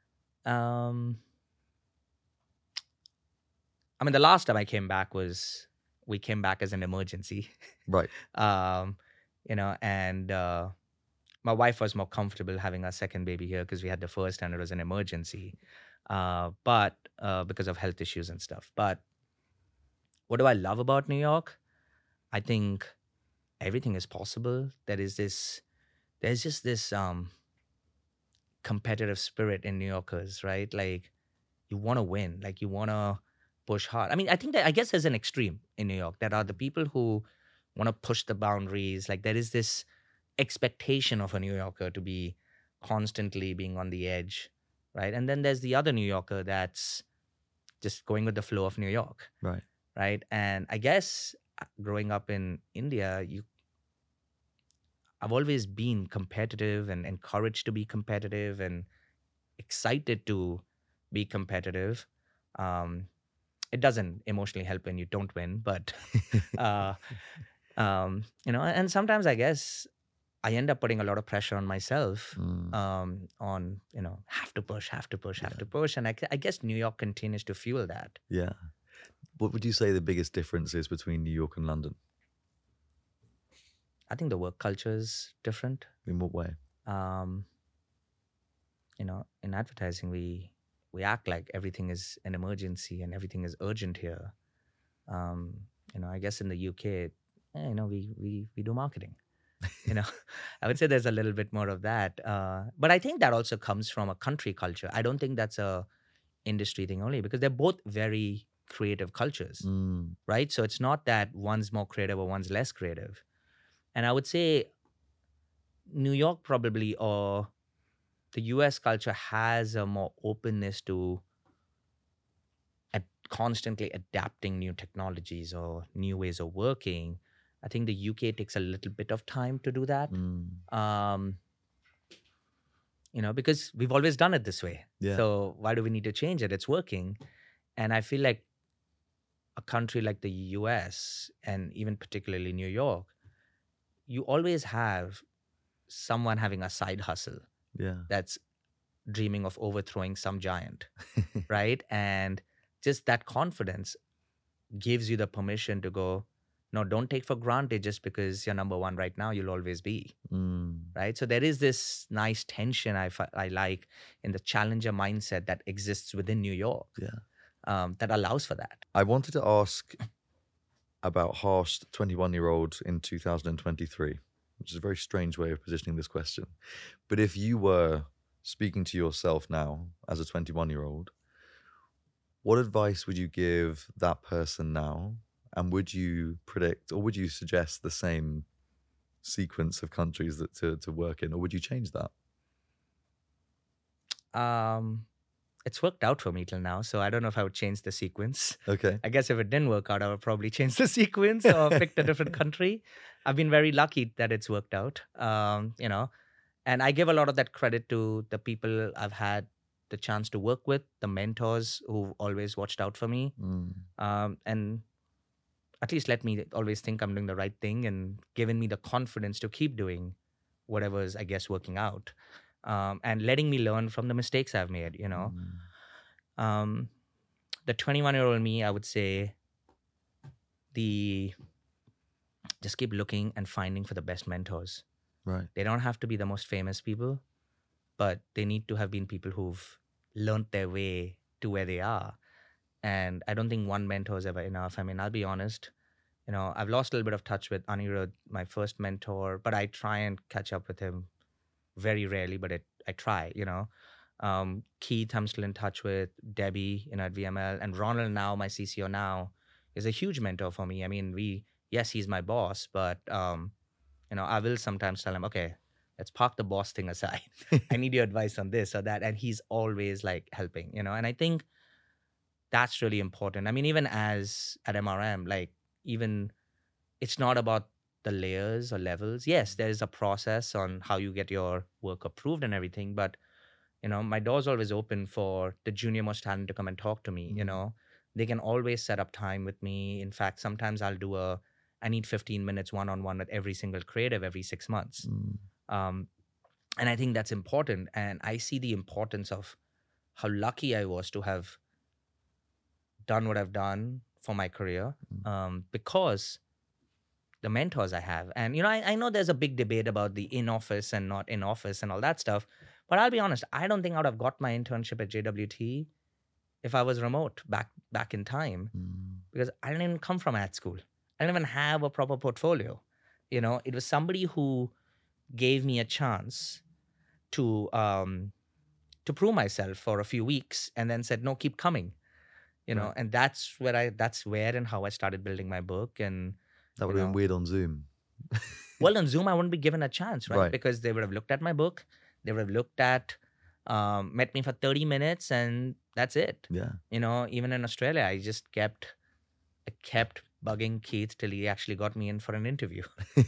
I mean, the last time I came back we came back as an emergency. Right. And my wife was more comfortable having our second baby here because we had the first and it was an emergency. But because of health issues and stuff. But what do I love about New York? I think everything is possible. There's just this competitive spirit in New Yorkers, right? Like you want to win, like you want to push hard. I mean, I guess there's an extreme in New York. There are the people who want to push the boundaries. Like there is this expectation of a New Yorker to be constantly being on the edge, right? And then there's the other New Yorker that's just going with the flow of New York. Right. And I guess growing up in India, I've always been competitive and encouraged to be competitive and excited to be competitive. It doesn't emotionally help when you don't win, but and sometimes I guess I end up putting a lot of pressure on myself on have to push, and I guess New York continues to fuel that. Yeah. What would you say the biggest difference is between New York and London? I think the work culture is different. In what way? In advertising, we act like everything is an emergency and everything is urgent here. I guess in the UK, we do marketing. I would say there's a little bit more of that. But I think that also comes from a country culture. I don't think that's a industry thing only because they're both very creative cultures, right? So it's not that one's more creative or one's less creative. And I would say New York probably or the US culture has a more openness to constantly adapting new technologies or new ways of working. I think the UK takes a little bit of time to do that. Because we've always done it this way. Yeah. So why do we need to change it? It's working. And I feel like a country like the US and even particularly New York, you always have someone having a side hustle that's dreaming of overthrowing some giant, right? And just that confidence gives you the permission to go, no, don't take for granted just because you're number one right now, you'll always be, right? So there is this nice tension I like in the challenger mindset that exists within New York that allows for that. I wanted to ask about Harsh, 21-year-old in 2023, which is a very strange way of positioning this question. But if you were speaking to yourself now as a 21-year-old, what advice would you give that person now? And would you predict or would you suggest the same sequence of countries that to work in, or would you change that? It's worked out for me till now, so I don't know if I would change the sequence. Okay. I guess if it didn't work out, I would probably change the sequence or pick a different country. I've been very lucky that it's worked out, and I give a lot of that credit to the people I've had the chance to work with, the mentors who've always watched out for me, and at least let me always think I'm doing the right thing and given me the confidence to keep doing whatever's, I guess, working out. And letting me learn from the mistakes I've made, The 21-year-old me, I would say, just keep looking and finding for the best mentors. Right. They don't have to be the most famous people, but they need to have been people who've learned their way to where they are. And I don't think one mentor is ever enough. I mean, I'll be honest, I've lost a little bit of touch with Anirudh, my first mentor, but I try and catch up with him very rarely, but I try, Keith, I'm still in touch with, Debbie, at VML, and Ronald now, my CCO now, is a huge mentor for me. I mean, yes, he's my boss, but, I will sometimes tell him, okay, let's park the boss thing aside. I need your advice on this or that. And he's always like helping, and I think that's really important. I mean, even at MRM, even it's not about the layers or levels. Yes, there is a process on how you get your work approved and everything, but My door's always open for the junior most talent to come and talk to me. They can always set up time with me. In fact, sometimes I need 15 minutes one-on-one with every single creative every 6 months. Um, and I think that's important. And I see the importance of how lucky I was to have done what I've done for my career, because the mentors I have. And, I know there's a big debate about the in-office and not in-office and all that stuff. But I'll be honest, I don't think I would have got my internship at JWT if I was remote back in time, because I didn't even come from ad school. I didn't even have a proper portfolio. It was somebody who gave me a chance to prove myself for a few weeks and then said, no, keep coming. Right. And that's where and how I started building my book. And that would have been weird on Zoom. Well, on Zoom, I wouldn't be given a chance, right? Right. Because they would have looked at my book. They would have looked at, met me for 30 minutes and that's it. Yeah. Even in Australia, I kept bugging Keith till he actually got me in for an interview.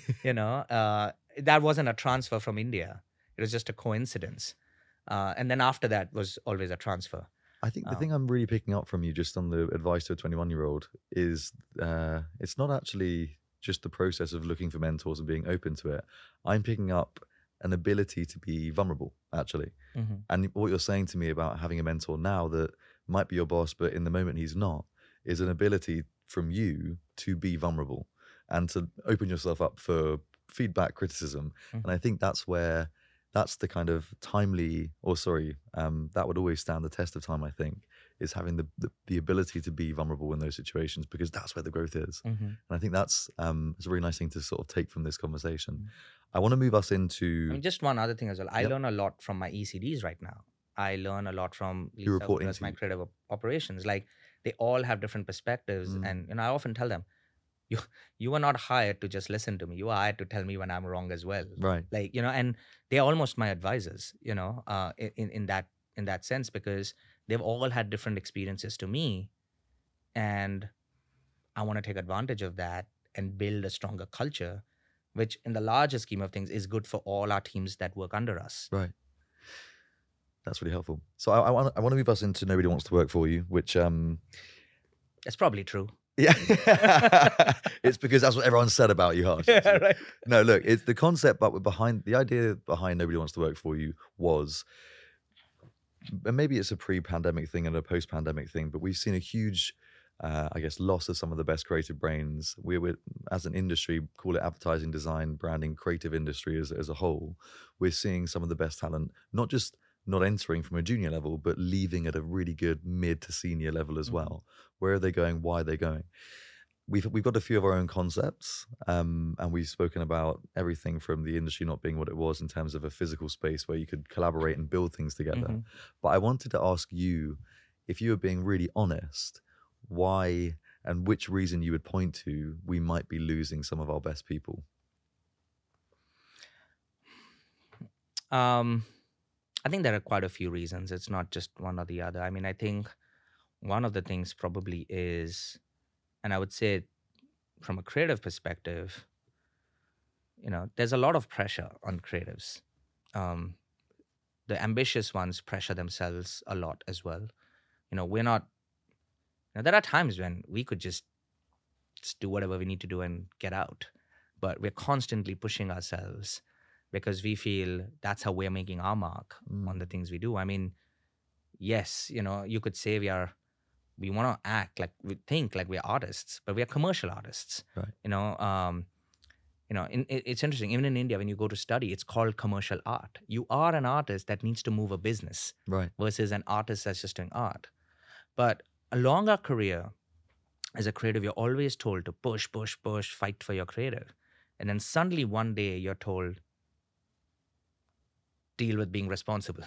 That wasn't a transfer from India. It was just a coincidence. And then after that was always a transfer. I think the thing I'm really picking up from you just on the advice to a 21-year-old is it's not actually just the process of looking for mentors and being open to it. I'm picking up an ability to be vulnerable, actually. And what you're saying to me about having a mentor now that might be your boss, but in the moment he's not, is an ability from you to be vulnerable and to open yourself up for feedback, criticism. And I think that's the kind of that would always stand the test of time, I think, is having the ability to be vulnerable in those situations, because that's where the growth is. And I think that's it's a really nice thing to sort of take from this conversation. I want to move us into... just one other thing as well. I learn a lot from my ECDs right now. I learn a lot from Lisa, who does my creative operations. Like, they all have different perspectives. And I often tell them, you are not hired to just listen to me. You are hired to tell me when I'm wrong as well. Right. Like, and they're almost my advisors, in that sense, because they've all had different experiences to me. And I want to take advantage of that and build a stronger culture, which in the larger scheme of things is good for all our teams that work under us. Right. That's really helpful. So I want to move us into Nobody Wants to Work For You, which... That's probably true. Yeah. It's because that's what everyone said about you, Harsh. Yeah, right. No, look, it's the concept, but the idea behind Nobody Wants to Work For You was, and maybe it's a pre-pandemic thing and a post-pandemic thing, but we've seen a huge, loss of some of the best creative brains. We're as an industry, call it advertising, design, branding, creative industry as a whole, we're seeing some of the best talent, not entering from a junior level, but leaving at a really good mid to senior level as well. Where are they going? Why are they going? We've got a few of our own concepts, and we've spoken about everything from the industry not being what it was in terms of a physical space where you could collaborate and build things together. But I wanted to ask you, if you were being really honest, why and which reason you would point to we might be losing some of our best people. I think there are quite a few reasons. It's not just one or the other. I mean, I think one of the things probably is, and I would say from a creative perspective, there's a lot of pressure on creatives. The ambitious ones pressure themselves a lot as well. We're not, there are times when we could just do whatever we need to do and get out. But we're constantly pushing ourselves because we feel that's how we're making our mark on the things we do. I mean, yes, you could say we want to act like, we think like we're artists, but we are commercial artists. Right. It's interesting. Even in India, when you go to study, it's called commercial art. You are an artist that needs to move a business, right, versus an artist that's just doing art. But along our career, as a creative, you're always told to push, fight for your creative. And then suddenly one day you're told, deal with being responsible.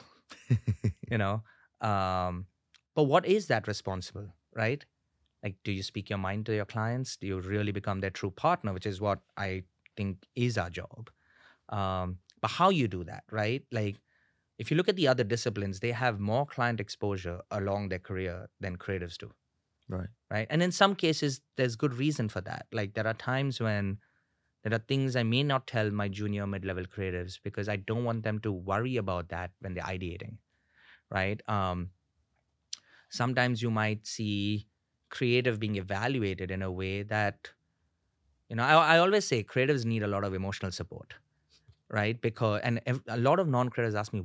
But what is that responsible, right? Like, do you speak your mind to your clients? Do you really become their true partner, which is what I think is our job? But how you do that, right? Like, if you look at the other disciplines, they have more client exposure along their career than creatives do. Right. And in some cases, there's good reason for that. Like, there are times when there are things I may not tell my junior mid-level creatives because I don't want them to worry about that when they're ideating. right? Sometimes you might see creative being evaluated in a way that, I always say creatives need a lot of emotional support, right? Because, and a lot of non-creatives ask me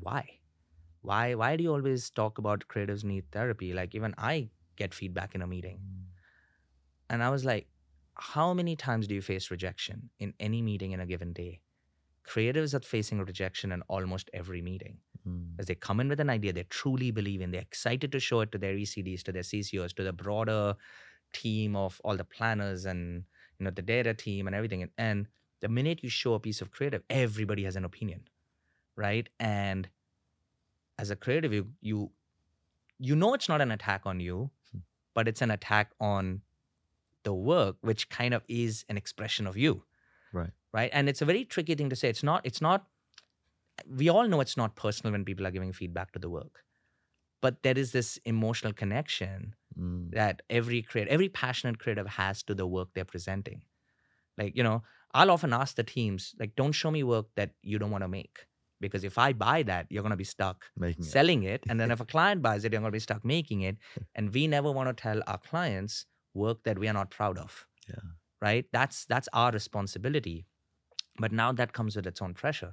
why do you always talk about creatives need therapy? Like even I get feedback in a meeting. And I was like, how many times do you face rejection in any meeting in a given day? Creatives are facing rejection in almost every meeting. As they come in with an idea they truly believe in, they're excited to show it to their ECDs, to their CCOs, to the broader team of all the planners and the data team and everything. And the minute you show a piece of creative, everybody has an opinion, right? And as a creative, you know it's not an attack on you, but it's an attack on the work, which kind of is an expression of you. Right. And it's a very tricky thing to say. It's not, we all know it's not personal when people are giving feedback to the work. But there is this emotional connection that every passionate creative has to the work they're presenting. Like, I'll often ask the teams, like, don't show me work that you don't want to make. Because if I buy that, you're going to be stuck selling it. And then if a client buys it, you're going to be stuck making it. And we never want to tell our clients work that we are not proud of. Yeah. Right? That's our responsibility. But now that comes with its own pressure.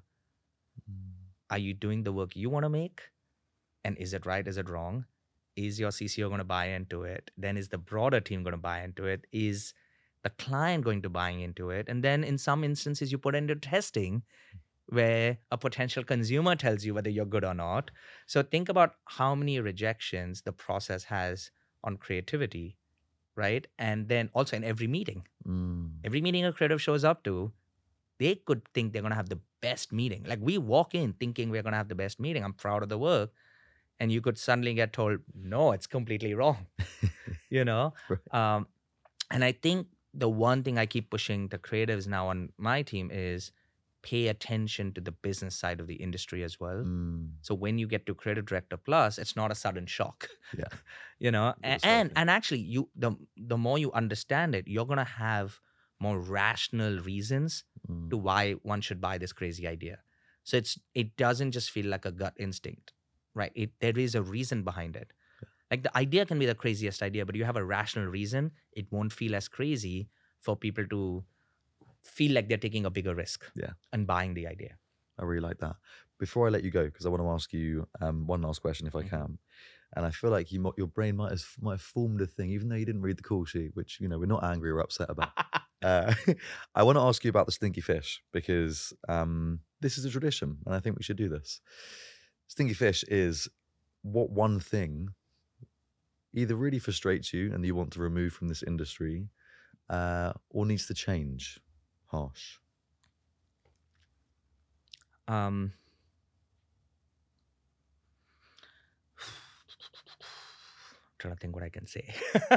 Are you doing the work you want to make? And is it right? Is it wrong? Is your CCO going to buy into it? Then is the broader team going to buy into it? Is the client going to buy into it? And then in some instances, you put into testing where a potential consumer tells you whether you're good or not. So think about how many rejections the process has on creativity, right? And then also in every meeting a creative shows up to, they could think they're going to have the best meeting. Like we walk in thinking we're going to have the best meeting. I'm proud of the work. And you could suddenly get told, no, it's completely wrong, Right. And I think the one thing I keep pushing the creatives now on my team is pay attention to the business side of the industry as well. So when you get to Creative Director Plus, it's not a sudden shock. Yeah. And actually the more you understand it, you're going to have more rational reasons to why one should buy this crazy idea. So it doesn't just feel like a gut instinct, right? There is a reason behind it. Like the idea can be the craziest idea, but you have a rational reason, it won't feel as crazy for people to feel like they're taking a bigger risk and buying the idea. I really like that. Before I let you go, because I want to ask you one last question if I can. And I feel like your brain might have formed a thing, even though you didn't read the call sheet, which, we're not angry or upset about. I want to ask you about the stinky fish, because this is a tradition, and I think we should do this. Stinky fish is what one thing either really frustrates you and you want to remove from this industry, or needs to change. Harsh. Trying to think what I can say.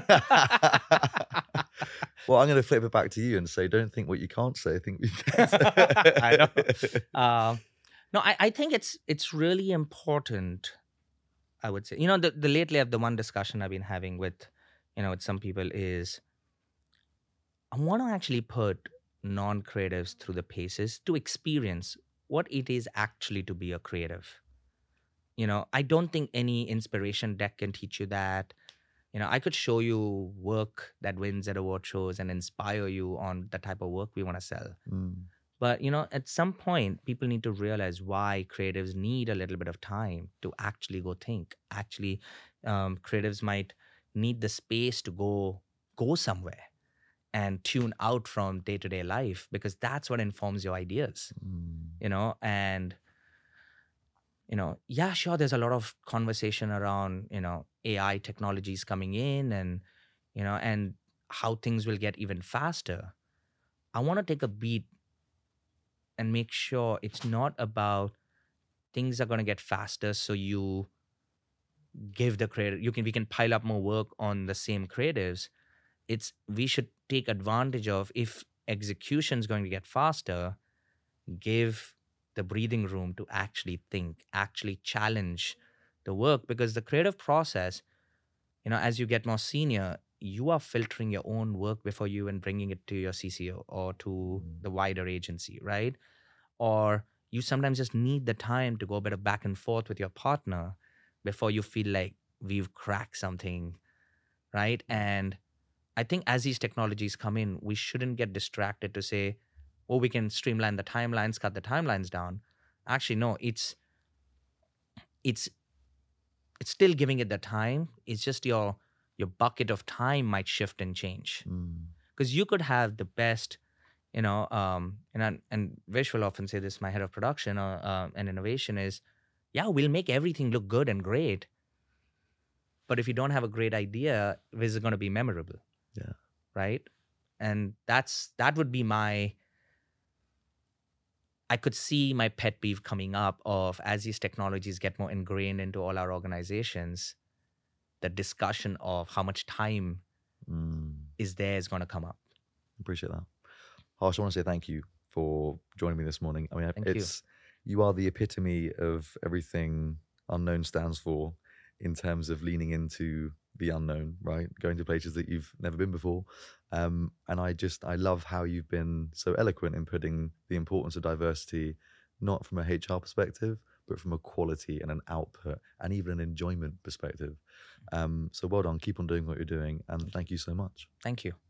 Well, I'm going to flip it back to you and say, don't think what you can't say. Think what you can say. I know. No, I think it's really important. I would say, the lately the one discussion I've been having with some people is, I want to actually put non-creatives through the paces to experience what it is actually to be a creative. I don't think any inspiration deck can teach you that. I could show you work that wins at award shows and inspire you on the type of work we want to sell. But, at some point, people need to realize why creatives need a little bit of time to actually go think. Actually, creatives might need the space to go somewhere and tune out from day-to-day life, because that's what informs your ideas, and, yeah, sure, there's a lot of conversation around, AI technologies coming in and, and how things will get even faster. I want to take a beat and make sure it's not about things are going to get faster, so you give the creative, we can pile up more work on the same creatives. We should take advantage of, if execution is going to get faster, give the breathing room to actually think, actually challenge the work. Because the creative process, as you get more senior, you are filtering your own work before you even bringing it to your CCO or to the wider agency, right? Or you sometimes just need the time to go a bit of back and forth with your partner before you feel like we've cracked something, right? And I think as these technologies come in, we shouldn't get distracted to say, oh, we can streamline the timelines, cut the timelines down. Actually, no, it's it's still giving it the time. It's just your bucket of time might shift and change. Because you could have the best, and Vish will often say this, my head of production and innovation is, yeah, we'll make everything look good and great. But if you don't have a great idea, is it going to be memorable? Yeah. Right. And that would be I could see my pet peeve coming up of, as these technologies get more ingrained into all our organizations, the discussion of how much time is going to come up. Appreciate that. Harsh, I want to say thank you for joining me this morning. I mean, Thank you are the epitome of everything Unknown stands for in terms of leaning into the unknown, right? Going to places that you've never been before. And I love how you've been so eloquent in putting the importance of diversity, not from a HR perspective, but from a quality and an output and even an enjoyment perspective. So well done. Keep on doing what you're doing. And thank you so much. Thank you.